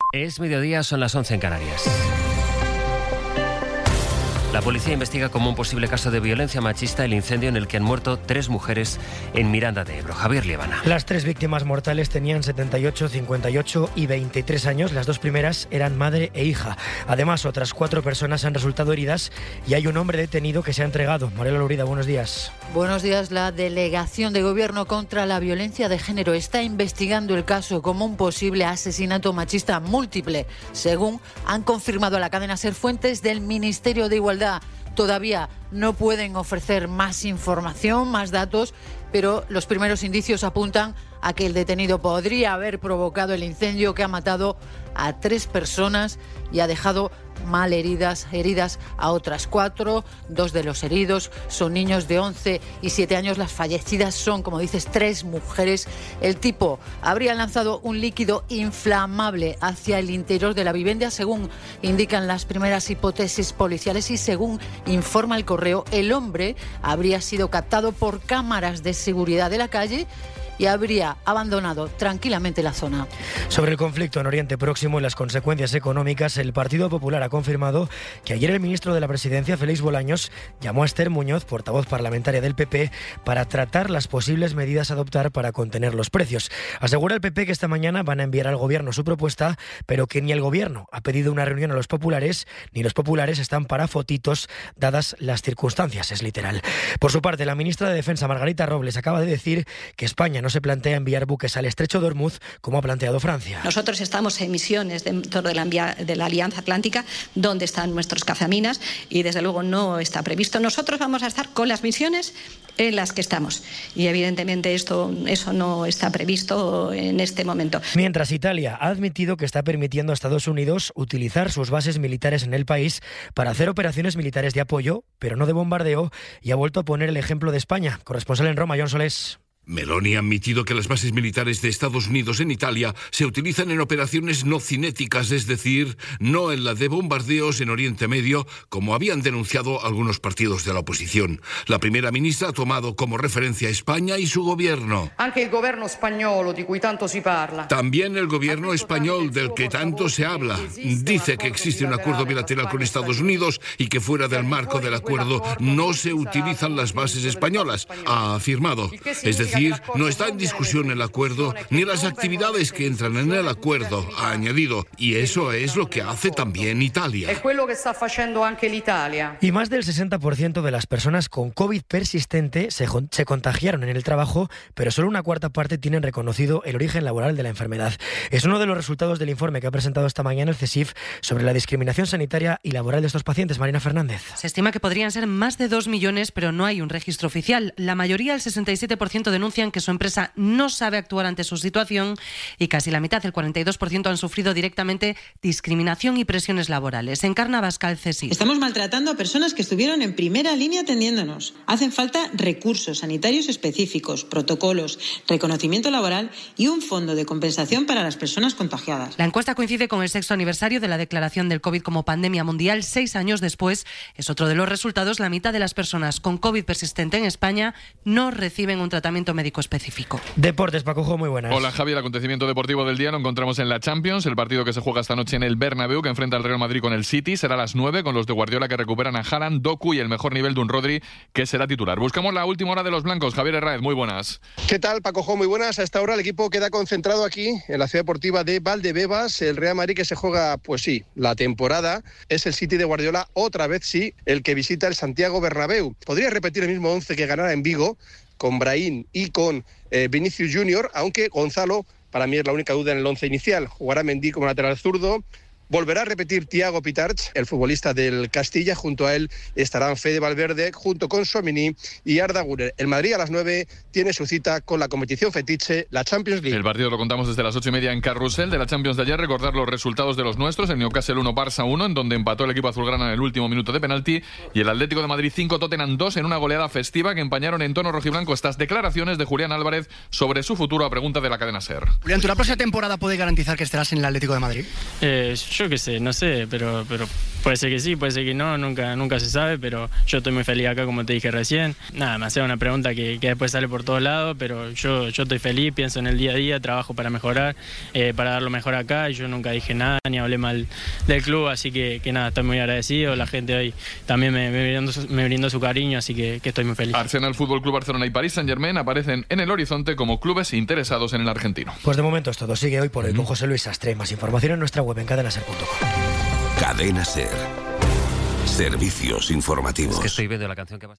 Es mediodía, son las 11 en Canarias. La policía investiga como un posible caso de violencia machista el incendio en el que han muerto 3 mujeres en Miranda de Ebro. Javier Liebana. Las 3 víctimas mortales tenían 78, 58 y 23 años. Las 2 primeras eran madre e hija. Además, otras 4 personas han resultado heridas y hay un hombre detenido que se ha entregado. Mariela Lurida, buenos días. Buenos días. La Delegación de Gobierno contra la Violencia de Género está investigando el caso como un posible asesinato machista múltiple, según han confirmado a la cadena SER fuentes del Ministerio de Igualdad. Todavía no pueden ofrecer más información, más datos, pero los primeros indicios apuntan a que el detenido podría haber provocado el incendio que ha matado a 3 personas y ha dejado heridas a otras 4. 2 de los heridos son niños de 11 y 7 años. Las fallecidas son, como dices, 3 mujeres. El tipo habría lanzado un líquido inflamable hacia el interior de la vivienda, según indican las primeras hipótesis policiales y según informa El Correo. El hombre habría sido captado por cámaras de seguridad de la calle y habría abandonado tranquilamente la zona. Sobre el conflicto en Oriente Próximo y las consecuencias económicas, el Partido Popular ha confirmado que ayer el ministro de la Presidencia, Félix Bolaños, llamó a Esther Muñoz, portavoz parlamentaria del PP, para tratar las posibles medidas a adoptar para contener los precios. Asegura el PP que esta mañana van a enviar al Gobierno su propuesta, pero que ni el Gobierno ha pedido una reunión a los populares, ni los populares están para fotitos, dadas las circunstancias, es literal. Por su parte, la ministra de Defensa, Margarita Robles, acaba de decir que España no se plantea enviar buques al estrecho de Hormuz, como ha planteado Francia. Nosotros estamos en misiones dentro de la Alianza Atlántica, donde están nuestros cazaminas, y desde luego no está previsto. Nosotros vamos a estar con las misiones en las que estamos, y evidentemente eso no está previsto en este momento. Mientras, Italia ha admitido que está permitiendo a Estados Unidos utilizar sus bases militares en el país para hacer operaciones militares de apoyo, pero no de bombardeo, y ha vuelto a poner el ejemplo de España. Corresponsal en Roma, John Solés. Meloni ha admitido que las bases militares de Estados Unidos en Italia se utilizan en operaciones no cinéticas, es decir, no en la de bombardeos en Oriente Medio, como habían denunciado algunos partidos de la oposición. La primera ministra ha tomado como referencia a España y su gobierno. También el gobierno español, del que tanto se habla, dice que existe un acuerdo bilateral con Estados Unidos y que fuera del marco del acuerdo no se utilizan las bases españolas, ha afirmado. Es decir, no está en discusión el acuerdo ni las actividades que entran en el acuerdo, ha añadido. Y eso es lo que hace también Italia. Y más del 60% de las personas con COVID persistente se contagiaron en el trabajo, pero solo una cuarta parte tienen reconocido el origen laboral de la enfermedad. Es uno de los resultados del informe que ha presentado esta mañana el CSIF sobre la discriminación sanitaria y laboral de estos pacientes. Marina Fernández. Se estima que podrían ser más de 2 millones, pero no hay un registro oficial. La mayoría, el 67%, denuncian que su empresa no sabe actuar ante su situación y casi la mitad, el 42%, han sufrido directamente discriminación y presiones laborales. Encarna Abascal, CSIF. Estamos maltratando a personas que estuvieron en primera línea atendiéndonos. Hacen falta recursos sanitarios específicos, protocolos, reconocimiento laboral y un fondo de compensación para las personas contagiadas. La encuesta coincide con el 6º aniversario de la declaración del COVID como pandemia mundial. 6 años después, es otro de los resultados. La mitad de las personas con COVID persistente en España no reciben un tratamiento médico específico. Deportes, Paco, muy buenas. Hola, Javier. Acontecimiento deportivo del día lo encontramos en la Champions, el partido que se juega esta noche en el Bernabéu, que enfrenta al Real Madrid con el City. Será a las 9, con los de Guardiola que recuperan a Haaland, Doku y el mejor nivel de un Rodri, que será titular. Buscamos la última hora de los blancos. Javier Herráez, muy buenas. ¿Qué tal, Paco? Muy buenas. A esta hora el equipo queda concentrado aquí en la ciudad deportiva de Valdebebas. El Real Madrid, que se juega, pues sí, la temporada. Es el City de Guardiola, otra vez sí, el que visita el Santiago Bernabéu. Podría repetir el mismo 11 que ganara en Vigo, con Brahim y con Vinicius Junior, aunque Gonzalo, para mí, es la única duda en el 11 inicial. Jugará Mendy como lateral zurdo. Volverá a repetir Thiago Pitarch, el futbolista del Castilla. Junto a él estarán Fede Valverde, junto con Tchouaméni y Arda Güler. El Madrid a las 9 tiene su cita con la competición fetiche, la Champions League. El partido lo contamos desde las 8:30 en Carrusel de la Champions de ayer. Recordar los resultados de los nuestros: el Newcastle 1, Barça 1, en donde empató el equipo azulgrana en el último minuto de penalti, y el Atlético de Madrid 5, Tottenham 2, en una goleada festiva que empañaron en tono rojiblanco estas declaraciones de Julián Álvarez sobre su futuro a pregunta de la cadena SER. Julián, ¿tú la próxima temporada puede garantizar que estarás en el Atlético de Madrid? Yo qué sé, no sé, pero Puede ser que sí, puede ser que no, nunca se sabe, pero yo estoy muy feliz acá, como te dije recién. Nada, me hace una pregunta que después sale por todos lados, pero yo estoy feliz, pienso en el día a día, trabajo para mejorar, para dar lo mejor acá, y yo nunca dije nada, ni hablé mal del club, así que nada, estoy muy agradecido. La gente hoy también me brindó su cariño, así que estoy muy feliz. Arsenal, Fútbol Club Barcelona y Paris Saint-Germain aparecen en el horizonte como clubes interesados en el argentino. Pues de momento es todo. Sigue hoy por hoy con José Luis Sastre. Más información en nuestra web en cadenaser.com. Cadena Ser. Servicios informativos. Es que estoy viendo la canción que va